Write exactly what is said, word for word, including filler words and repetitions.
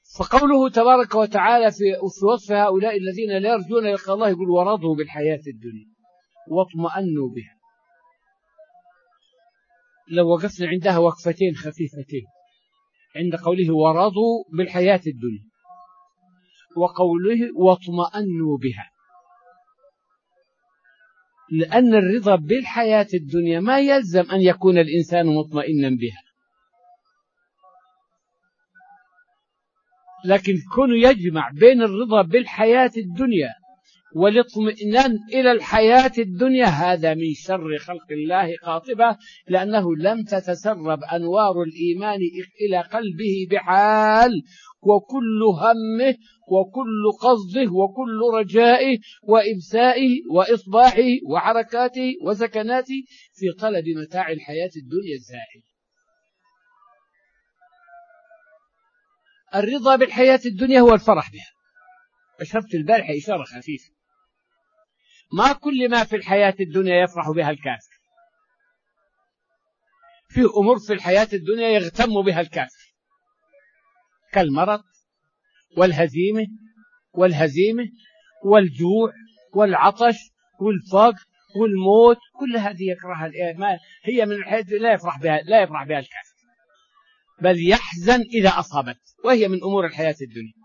فقوله تبارك وتعالى في وصف هؤلاء الذين لا يرجون لقاء الله يقول ورضوا بالحياة الدنيا واطمأنوا بها. لو وقفنا عندها وقفتين خفيفتين عند قوله ورضوا بالحياة الدنيا وقوله واطمأنوا بها، لأن الرضا بالحياة الدنيا ما يلزم أن يكون الإنسان مطمئنا بها، لكن كونه يجمع بين الرضا بالحياة الدنيا والاطمئنان إلى الحياة الدنيا هذا من شر خلق الله قاطبة، لأنه لم تتسرب أنوار الإيمان إلى قلبه بحال، وكل همه وكل قصده وكل رجائه وإبسائه وإصباحه وحركاته وسكناته في طلب متاع الحياة الدنيا الزائل. الرضا بالحياة الدنيا هو الفرح بها. أشرت البارحة إشارة خفيفة، ما كل ما في الحياة الدنيا يفرح بها الكافر، في أمور في الحياة الدنيا يغتم بها الكافر كالمرض والهزيمة والهزيمة والجوع والعطش والفقر والموت، كل هذه يكرهها، ما هي من الحياة لا يفرح بها لا يفرح بها الكافر، بل يحزن إذا أصابت، وهي من أمور الحياة الدنيا.